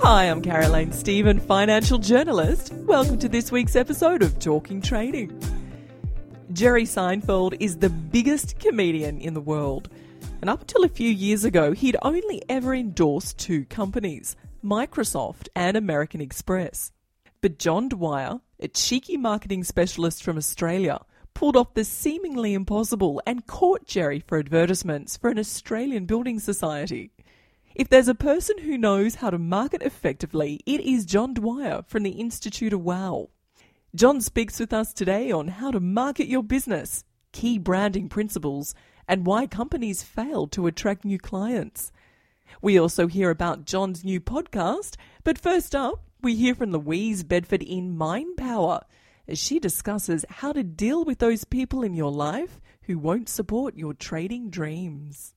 Hi, I'm Caroline Stephen, financial journalist. Welcome to this week's episode of Talking Trading. Jerry Seinfeld is the biggest comedian in the world. And up until a few years ago, he'd only ever endorsed two companies, Microsoft and American Express. But John Dwyer, a cheeky marketing specialist from Australia, pulled off the seemingly impossible and caught Jerry for advertisements for an Australian building society. If there's a person who knows how to market effectively, it is John Dwyer from the Institute of Wow. John speaks with us today on how to market your business, key branding principles, and why companies fail to attract new clients. We also hear about John's new podcast, but first up, we hear from Louise Bedford in Mind Power as she discusses how to deal with those people in your life who won't support your trading dreams.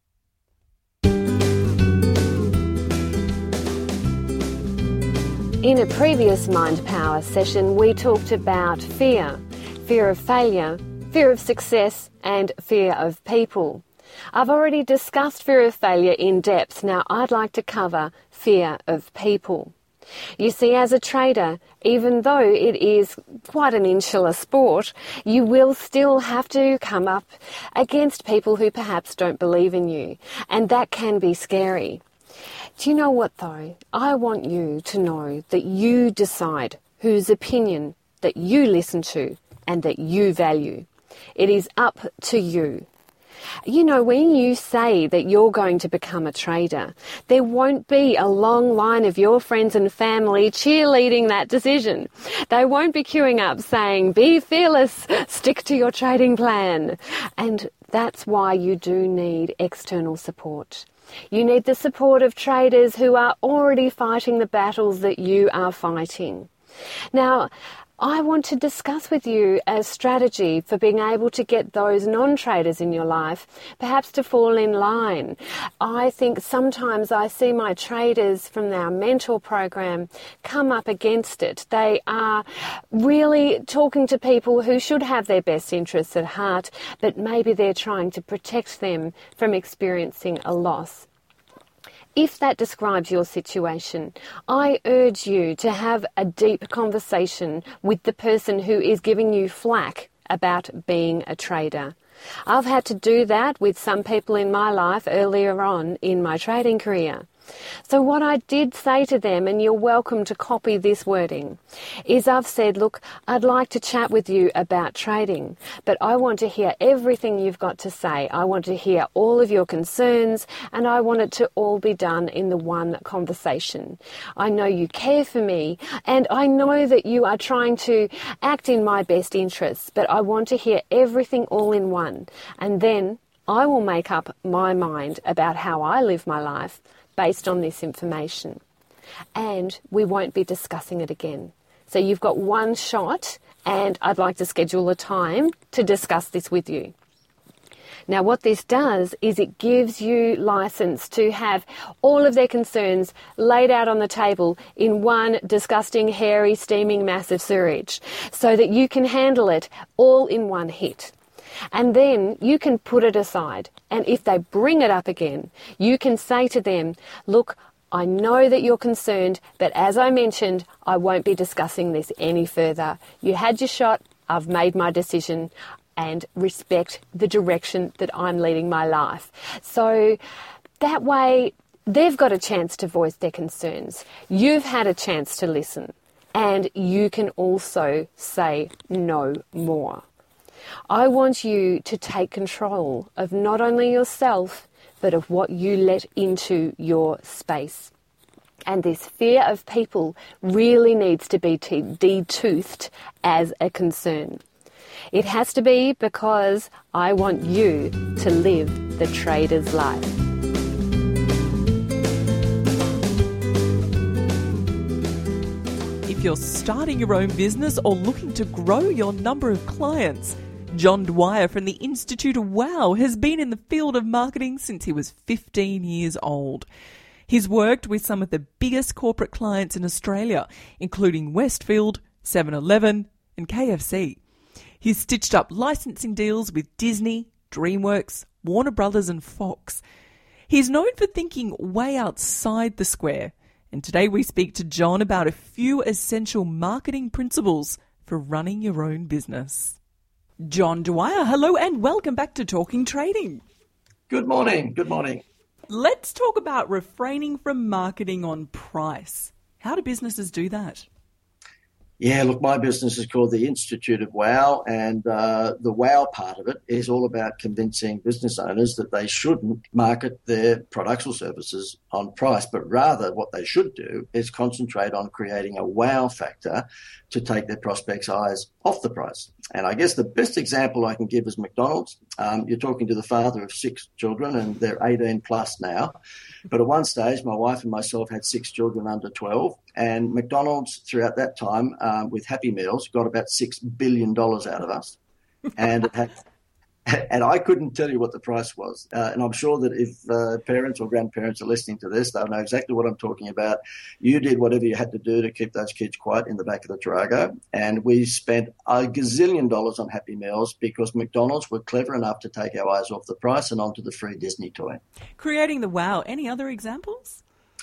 In a previous Mind Power session, we talked about fear of failure, fear of success, and fear of people. I've already discussed fear of failure in depth. Now I'd like to cover fear of people. You see, as a trader, even though it is quite an insular sport, you will still have to come up against people who perhaps don't believe in you, and that can be scary. Do you know what though? I want you to know that you decide whose opinion that you listen to and that you value. It is up to you. You know, when you say that you're going to become a trader, there won't be a long line of your friends and family cheerleading that decision. They won't be queuing up saying, be fearless, stick to your trading plan. And that's why you do need external support. You need the support of traders who are already fighting the battles that you are fighting. Now, I want to discuss with you a strategy for being able to get those non-traders in your life perhaps to fall in line. I think sometimes I see my traders from our mentor program come up against it. They are really talking to people who should have their best interests at heart, but maybe they're trying to protect them from experiencing a loss. If that describes your situation, I urge you to have a deep conversation with the person who is giving you flack about being a trader. I've had to do that with some people in my life earlier on in my trading career. So what I did say to them, and you're welcome to copy this wording, is I've said, look, I'd like to chat with you about trading, but I want to hear everything you've got to say. I want to hear all of your concerns, and I want it to all be done in the one conversation. I know you care for me, and I know that you are trying to act in my best interests, but I want to hear everything all in one, and then I will make up my mind about how I live my life based on this information. And we won't be discussing it again. So you've got one shot, and I'd like to schedule a time to discuss this with you. Now what this does is it gives you license to have all of their concerns laid out on the table in one disgusting, hairy, steaming mass of sewage, so that you can handle it all in one hit. And then you can put it aside. And if they bring it up again, you can say to them, look, I know that you're concerned, but as I mentioned, I won't be discussing this any further. You had your shot. I've made my decision, and respect the direction that I'm leading my life. So that way, they've got a chance to voice their concerns. You've had a chance to listen, and you can also say no more. I want you to take control of not only yourself, but of what you let into your space. And this fear of people really needs to be de-toothed as a concern. It has to be, because I want you to live the trader's life. If you're starting your own business or looking to grow your number of clients, John Dwyer from the Institute of Wow has been in the field of marketing since he was 15 years old. He's worked with some of the biggest corporate clients in Australia, including Westfield, 7-Eleven and KFC. He's stitched up licensing deals with Disney, DreamWorks, Warner Brothers and Fox. He's known for thinking way outside the square And today we speak to John about a few essential marketing principles for running your own business. John Dwyer, hello and welcome back to Talking Trading. Good morning. Good morning. Let's talk about refraining from marketing on price. How do businesses do that? Yeah, look, my business is called the Institute of Wow, and the wow part of it is all about convincing business owners that they shouldn't market their products or services on price, but rather what they should do is concentrate on creating a wow factor to take their prospects' eyes off the price. And I guess the best example I can give is McDonald's. You're talking to the father of 6 children, and they're 18 plus now. But at one stage, my wife and myself had 6 children under 12, and McDonald's throughout that time with Happy Meals got about $6 billion out of us. And it had, and I couldn't tell you what the price was. And I'm sure that if parents or grandparents are listening to this, they'll know exactly what I'm talking about. You did whatever you had to do to keep those kids quiet in the back of the Tarago. And we spent a gazillion dollars on Happy Meals because McDonald's were clever enough to take our eyes off the price and onto the free Disney toy. Creating the wow. Any other examples?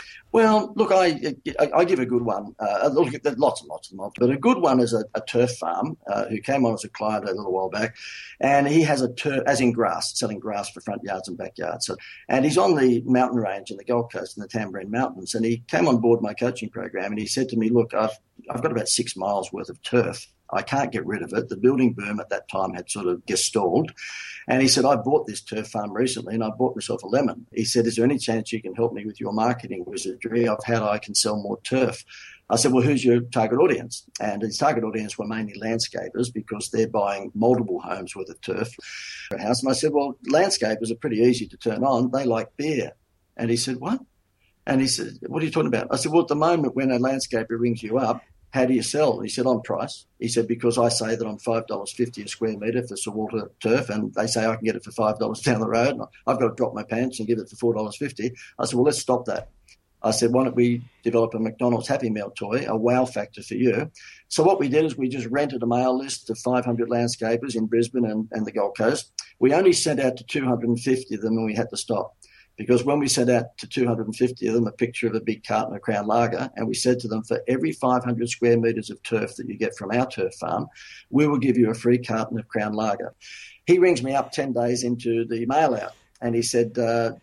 Well, look, I give a good one. Look, there's lots and lots of them, but a good one is a turf farm who came on as a client a little while back, and he has a turf, as in grass, selling grass for front yards and backyards. And he's on the mountain range in the Gold Coast in the Tamborine Mountains, and he came on board my coaching program, and he said to me, "Look, I've got about 6 miles worth of turf. I can't get rid of it. The building boom at that time had sort of gestalled." And he said, "I bought this turf farm recently and I bought myself a lemon." He said, "Is there any chance you can help me with your marketing wizardry of how I can sell more turf?" I said, "Well, who's your target audience?" And his target audience were mainly landscapers because they're buying multiple homes worth of turf for a house. And I said, "Well, landscapers are pretty easy to turn on. They like beer." And he said, "What?" And he said, "What are you talking about?" I said, "Well, at the moment when a landscaper rings you up, how do you sell?" He said, "On price." He said, "Because I say that I'm $5.50 a square metre for Sir Walter turf, and they say I can get it for $5 down the road. And I've got to drop my pants and give it for $4.50. I said, "Well, let's stop that." I said, "Why don't we develop a McDonald's Happy Meal toy, a wow factor for you?" So what we did is we just rented a mail list of 500 landscapers in Brisbane and the Gold Coast. We only sent out to 250 of them and we had to stop. Because when we sent out to 250 of them a picture of a big carton of Crown Lager, and we said to them, for every 500 square metres of turf that you get from our turf farm, we will give you a free carton of Crown Lager. He rings me up 10 days into the mail out, and he said,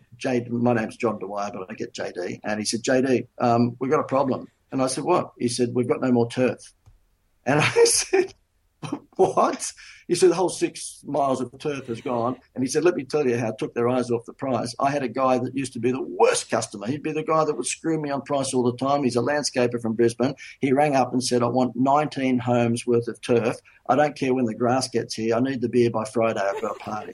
my name's John Dwyer, but I get JD. And he said, "JD, we've got a problem." And I said, "What?" He said, "We've got no more turf." And I said, "What?" He said, "The whole 6 miles of turf is gone." And he said, "Let me tell you how it took their eyes off the price. I had a guy that used to be the worst customer. He'd be the guy that would screw me on price all the time. He's a landscaper from Brisbane. He rang up and said, 'I want 19 homes worth of turf. I don't care when the grass gets here. I need the beer by Friday. I've got a party.'"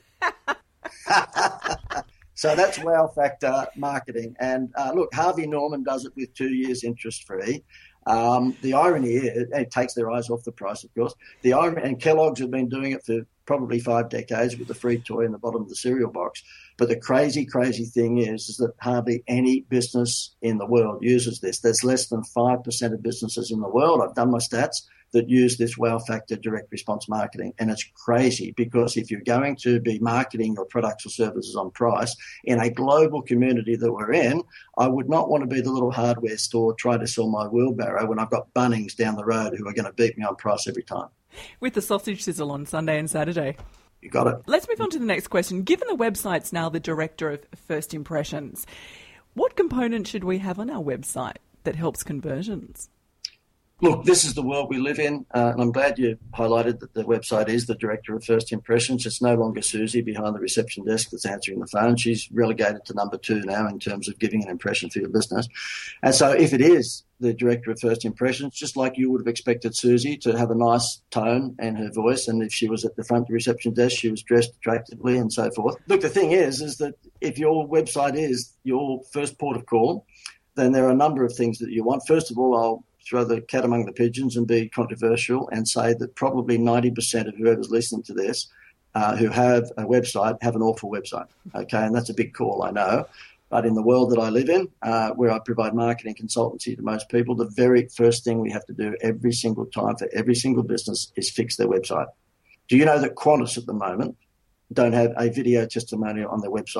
So that's wow factor marketing. And look, Harvey Norman does it with 2 years interest free. The irony is, it takes their eyes off the price, of course. The irony, and Kellogg's have been doing it for probably 5 decades with the free toy in the bottom of the cereal box. But the crazy thing is that hardly any business in the world uses this. There's less than 5% of businesses in the world, I've done my stats, that use this wow factor direct response marketing. And it's crazy because if you're going to be marketing your products or services on price in a global community that we're in, I would not want to be the little hardware store trying to sell my wheelbarrow when I've got Bunnings down the road who are going to beat me on price every time. With the sausage sizzle on Sunday and Saturday. You got it. Let's move on to the next question. Given the website's now the director of first impressions, what component should we have on our website that helps conversions? Look, this is the world we live in, and I'm glad you highlighted that the website is the director of first impressions. It's no longer Susie behind the reception desk that's answering the phone. She's relegated to number 2 now in terms of giving an impression for your business. And so if it is the director of first impressions, just like you would have expected Susie to have a nice tone and her voice, and if she was at the front of the reception desk, she was dressed attractively and so forth. Look, the thing is that if your website is your first port of call, then there are a number of things that you want. First of all, I'll throw the cat among the pigeons and be controversial and say that probably 90% of whoever's listening to this who have a website have an awful website, okay? And that's a big call, I know. But in the world that I live in, where I provide marketing consultancy to most people, the very first thing we have to do every single time for every single business is fix their website. Do you know that Qantas at the moment don't have a video testimonial on their website?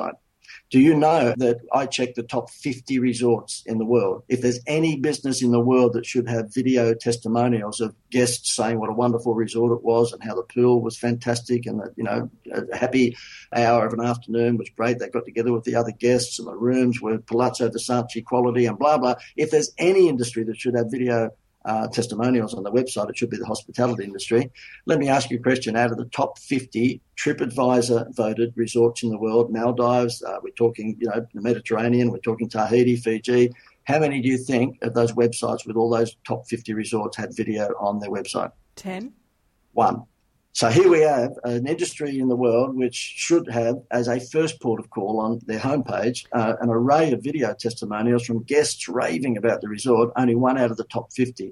Do you know that I checked the top 50 resorts in the world? If there's any business in the world that should have video testimonials of guests saying what a wonderful resort it was and how the pool was fantastic and that, you know, a happy hour of an afternoon was great. They got together with the other guests and the rooms were Palazzo Versace quality and blah, blah. If there's any industry that should have video testimonials on the website, it should be the hospitality industry. Let me ask you a question. Out of the top 50 TripAdvisor voted resorts in the world, Maldives, we're talking, you know, the Mediterranean, we're talking Tahiti, Fiji. How many do you think of those websites with all those top 50 resorts had video on their website? 10. 1. So here we have an industry in the world which should have, as a first port of call on their homepage, an array of video testimonials from guests raving about the resort, only 1 out of the top 50.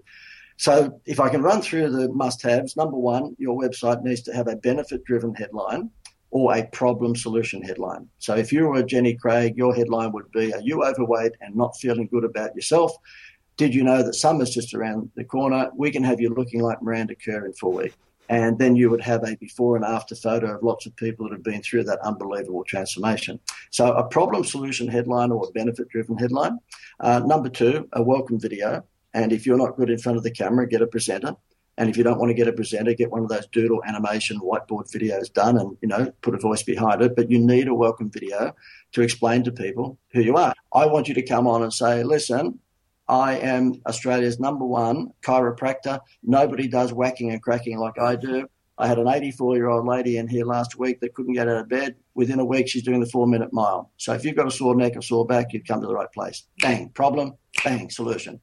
So if I can run through the must-haves, number 1, your website needs to have a benefit-driven headline or a problem-solution headline. So if you were Jenny Craig, your headline would be, are you overweight and not feeling good about yourself? Did you know that summer's just around the corner? We can have you looking like Miranda Kerr in 4 weeks. And then you would have a before and after photo of lots of people that have been through that unbelievable transformation. So a problem-solution headline or a benefit-driven headline. Number 2, a welcome video. And if you're not good in front of the camera, get a presenter. And if you don't want to get a presenter, get one of those doodle animation whiteboard videos done and, you know, put a voice behind it. But you need a welcome video to explain to people who you are. I want you to come on and say, listen, I am Australia's number 1 chiropractor. Nobody does whacking and cracking like I do. I had an 84-year-old lady in here last week that couldn't get out of bed. Within a week, she's doing the 4-minute mile. So if you've got a sore neck or sore back, you've come to the right place. Bang, problem, bang, solution.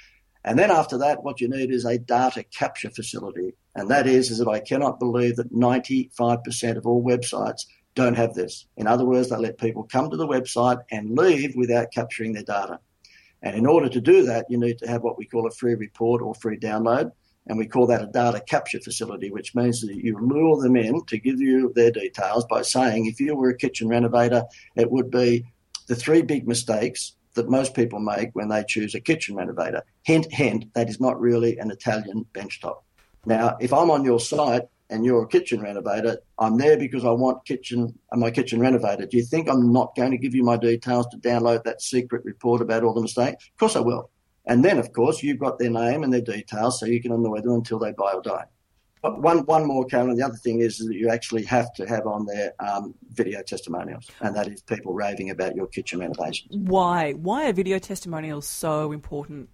And then after that, what you need is a data capture facility. And that is that I cannot believe that 95% of all websites don't have this. In other words, they let people come to the website and leave without capturing their data. And in order to do that, you need to have what we call a free report or free download. And we call that a data capture facility, which means that you lure them in to give you their details by saying, if you were a kitchen renovator, it would be the 3 big mistakes that most people make when they choose a kitchen renovator. Hint, hint, that is not really an Italian benchtop. Now, if I'm on your site and you're a kitchen renovator, I'm there because I want my kitchen renovated. Do you think I'm not going to give you my details to download that secret report about all the mistakes? Of course I will. And then, of course, you've got their name and their details so you can annoy them until they buy or die. But one more, Karen, the other thing is that you actually have to have on there video testimonials, and that is people raving about your kitchen renovations. Why? Why are video testimonials so important?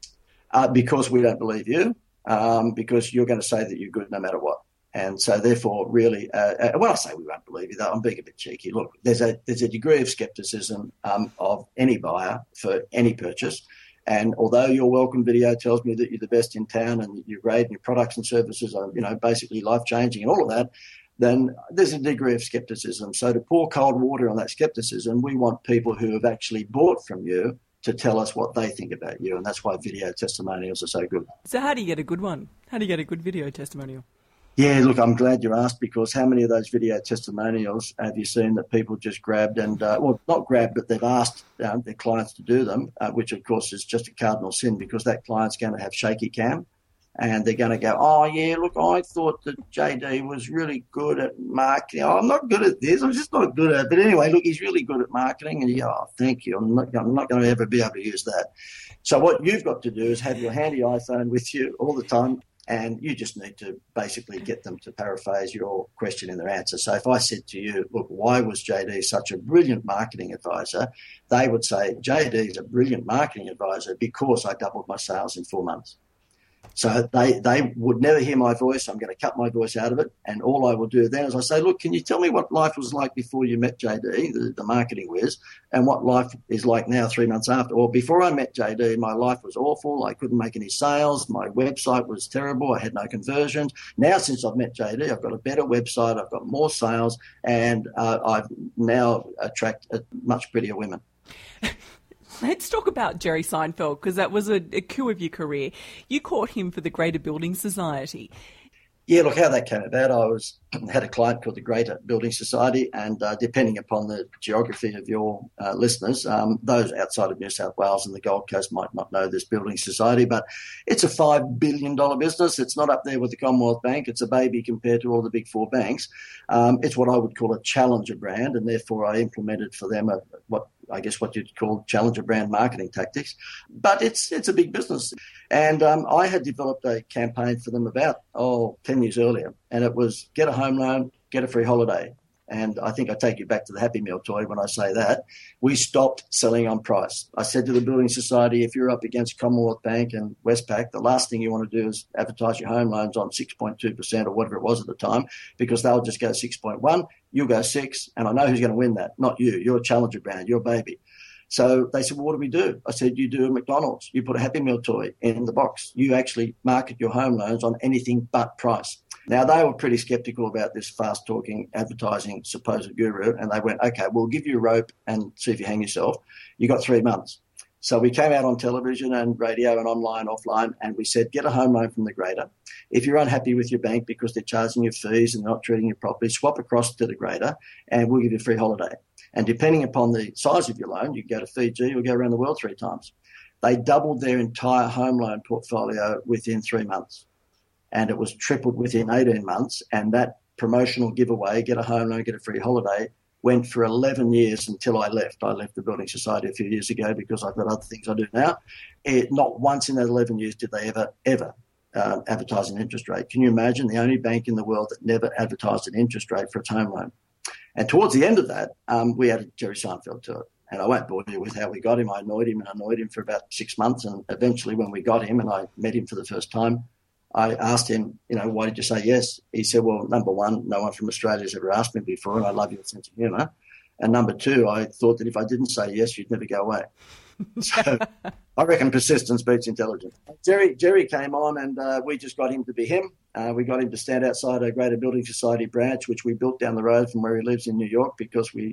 Because we don't believe you, because you're going to say that you're good no matter what. And so, therefore, really, when I say we won't believe you, though, I'm being a bit cheeky. Look, there's a degree of scepticism of any buyer for any purchase. And although your welcome video tells me that you're the best in town and you're great and your products and services are, you know, basically life-changing and all of that, then there's a degree of scepticism. So to pour cold water on that scepticism, we want people who have actually bought from you to tell us what they think about you. And that's why video testimonials are so good. So how do you get a good one? How do you get a good video testimonial? Yeah, look, I'm glad you asked, because how many of those video testimonials have you seen that people just grabbed and, well, not grabbed, but they've asked their clients to do them, which, of course, is just a cardinal sin, because that client's going to have shaky cam and they're going to go, oh, yeah, look, I thought that JD was really good at marketing. Oh, I'm not good at this. I'm just not good at it. But anyway, look, he's really good at marketing. And you go, oh, thank you. I'm not going to ever be able to use that. So what you've got to do is have your handy iPhone with you all the time. And you just need to basically get them to paraphrase your question in their answer. So if I said to you, look, why was JD such a brilliant marketing advisor? They would say, JD is a brilliant marketing advisor because I doubled my sales in 4 months. So they would never hear my voice. I'm going to cut my voice out of it. And all I will do then is I say, look, can you tell me what life was like before you met JD, the marketing whiz, and what life is like now 3 months after? Or before I met JD, my life was awful. I couldn't make any sales. My website was terrible. I had no conversions. Now, since I've met JD, I've got a better website. I've got more sales, and I've now attracted much prettier women. Let's talk about Jerry Seinfeld, because that was a coup of your career. You caught him for the Greater Building Society. Yeah, look, how that came about, had a client called the Greater Building Society, and depending upon the geography of your listeners, those outside of New South Wales and the Gold Coast might not know this building society, but it's a $5 billion business. It's not up there with the Commonwealth Bank. It's a baby compared to all the big four banks. It's what I would call a challenger brand, and therefore I implemented for them what you'd call challenger brand marketing tactics. But it's a big business. And I had developed a campaign for them about 10 years earlier, and it was get a home loan, get a free holiday. And I think I take you back to the Happy Meal toy when I say that. We stopped selling on price. I said to the Building Society, if you're up against Commonwealth Bank and Westpac, the last thing you want to do is advertise your home loans on 6.2% or whatever it was at the time, because they'll just go 6.1, you'll go 6, and I know who's going to win that, not you. You're a challenger brand, you're a baby. So they said, well, what do we do? I said, you do a McDonald's. You put a Happy Meal toy in the box. You actually market your home loans on anything but price. Now, they were pretty skeptical about this fast-talking advertising supposed guru, and they went, okay, we'll give you a rope and see if you hang yourself. You got 3 months. So we came out on television and radio and online, offline, and we said, get a home loan from the Greater. If you're unhappy with your bank because they're charging you fees and not treating you properly, swap across to the Greater and we'll give you a free holiday. And depending upon the size of your loan, you can go to Fiji or go around the world 3 times. They doubled their entire home loan portfolio within 3 months. And it was tripled within 18 months. And that promotional giveaway, get a home loan, get a free holiday, went for 11 years until I left. I left the Building Society a few years ago because I've got other things I do now. Not once in that 11 years did they ever advertise an interest rate. Can you imagine? The only bank in the world that never advertised an interest rate for its home loan. And towards the end of that, we added Jerry Seinfeld to it. And I won't bore you with how we got him. I annoyed him for about 6 months. And eventually when we got him and I met him for the first time, I asked him, why did you say yes? He said, well, number one, no one from Australia has ever asked me before, and I love your sense of humour. And number two, I thought that if I didn't say yes, you'd never go away. So I reckon persistence beats intelligence. Jerry came on and we just got him to be him. We got him to stand outside a Greater Building Society branch, which we built down the road from where he lives in New York because he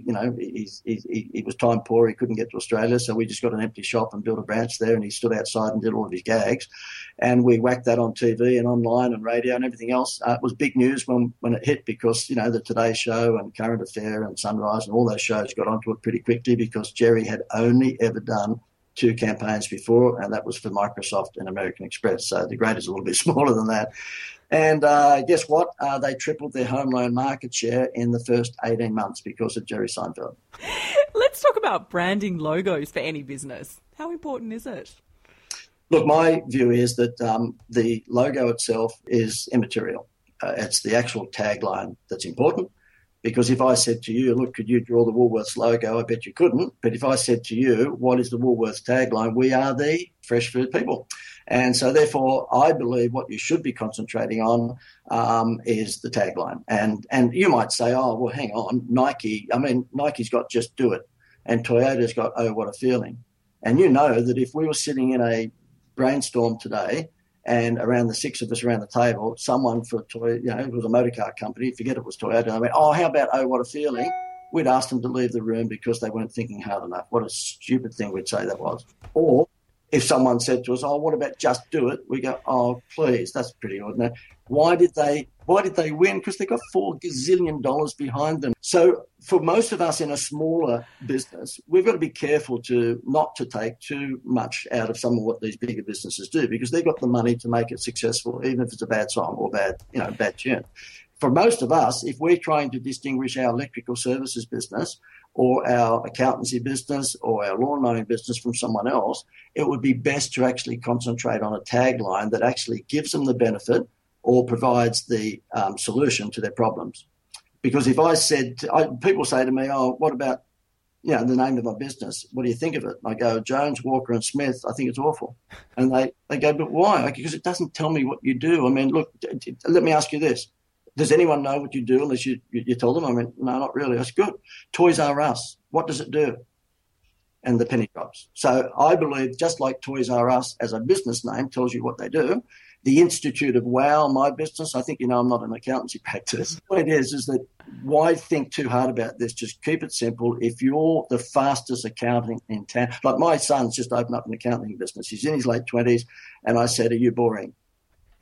was time poor. He couldn't get to Australia. So we just got an empty shop and built a branch there, and he stood outside and did all of his gags. And we whacked that on TV and online and radio and everything else. It was big news when it hit because, the Today Show and Current Affair and Sunrise and all those shows got onto it pretty quickly because Jerry had only ever done 2 campaigns before, and that was for Microsoft and American Express. So the Greater's a little bit smaller than that. And guess what? They tripled their home loan market share in the first 18 months because of Jerry Seinfeld. Let's talk about branding logos for any business. How important is it? Look, my view is that the logo itself is immaterial. It's the actual tagline that's important. Because if I said to you, look, could you draw the Woolworths logo? I bet you couldn't. But if I said to you, what is the Woolworths tagline? We are the fresh food people. And so therefore, I believe what you should be concentrating on is the tagline. And you might say, oh, well, hang on, Nike's got just do it. And Toyota's got, oh, what a feeling. And you know that if we were sitting in a brainstorm today and around the 6 of us around the table, someone for Toyota, it was a motor car company, forget it was Toyota, I went, oh, how about, oh, what a feeling? We'd ask them to leave the room because they weren't thinking hard enough. What a stupid thing we'd say that was. Or if someone said to us, oh, what about just do it? We go, oh, please, that's pretty ordinary. Why did they win? Because they got $4 gazillion behind them. So for most of us in a smaller business, we've got to be careful not to take too much out of some of what these bigger businesses do because they've got the money to make it successful, even if it's a bad song or bad tune. For most of us, if we're trying to distinguish our electrical services business or our accountancy business or our lawn mowing business from someone else, it would be best to actually concentrate on a tagline that actually gives them the benefit or provides the solution to their problems. Because if I said, people say to me, oh, what about, the name of my business? What do you think of it? And I go, Jones, Walker and Smith, I think it's awful. And they go, but why? Because it doesn't tell me what you do. I mean, look, let me ask you this. Does anyone know what you do unless you told them? I went, no, not really. That's good. Toys R Us, what does it do? And the penny drops. So I believe just like Toys R Us as a business name tells you what they do, the Institute of Wow, my business, I think I'm not an accountancy practice. What it is that why think too hard about this? Just keep it simple. If you're the fastest accounting in town, like my son's just opened up an accounting business. He's in his late 20s, and I said, are you boring?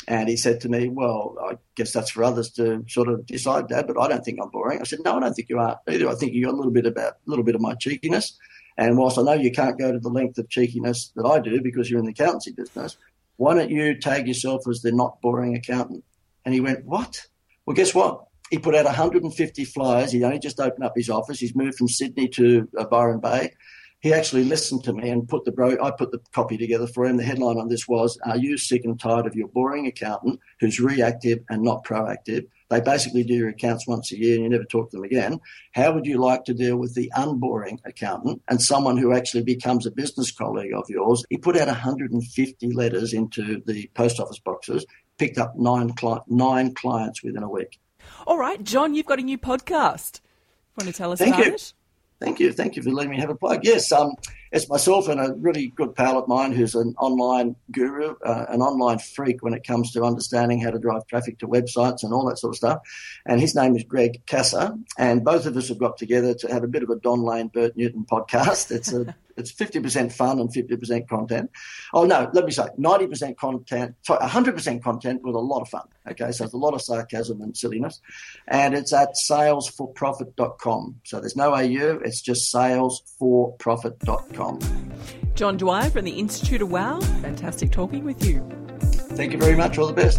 And he said to me, well, I guess that's for others to sort of decide, Dad, but I don't think I'm boring. I said, no, I don't think you are either. I think you got a little bit of my cheekiness. And whilst I know you can't go to the length of cheekiness that I do because you're in the accountancy business, why don't you tag yourself as the not boring accountant? And he went, what? Well, guess what? He put out 150 flyers. He only just opened up his office. He's moved from Sydney to Byron Bay. He actually listened to me and I put the copy together for him. The headline on this was, are you sick and tired of your boring accountant who's reactive and not proactive? They basically do your accounts once a year and you never talk to them again. How would you like to deal with the unboring accountant and someone who actually becomes a business colleague of yours? He put out 150 letters into the post office boxes, picked up 9 clients within a week. All right, John, you've got a new podcast. Want to tell us about it? Thank you for letting me have a plug. Yes, it's myself and a really good pal of mine who's an online guru, an online freak when it comes to understanding how to drive traffic to websites and all that sort of stuff. And his name is Greg Kasser. And both of us have got together to have a bit of a Don Lane, Bert Newton podcast. It's 50% fun and 50% content. Oh, no, let me say 90% content, 100% content with a lot of fun. Okay, so it's a lot of sarcasm and silliness. And it's at salesforprofit.com. So there's no AU, it's just salesforprofit.com. John Dwyer from the Institute of Wow. Fantastic talking with you. Thank you very much. All the best.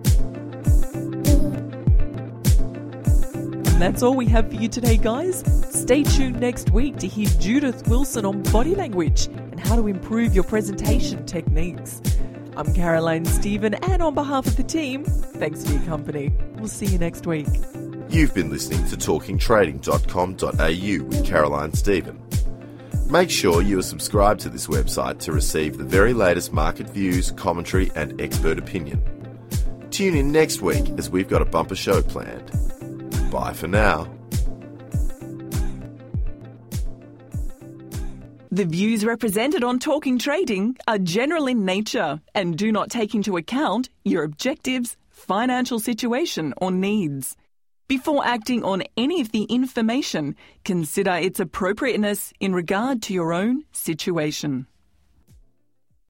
And that's all we have for you today, guys. Stay tuned next week to hear Judith Wilson on body language and how to improve your presentation techniques. I'm Caroline Stephen, and on behalf of the team, thanks for your company. We'll see you next week. You've been listening to talkingtrading.com.au with Caroline Stephen. Make sure you are subscribed to this website to receive the very latest market views, commentary and expert opinion. Tune in next week as we've got a bumper show planned. Bye for now. The views represented on Talking Trading are general in nature and do not take into account your objectives, financial situation or needs. Before acting on any of the information, consider its appropriateness in regard to your own situation.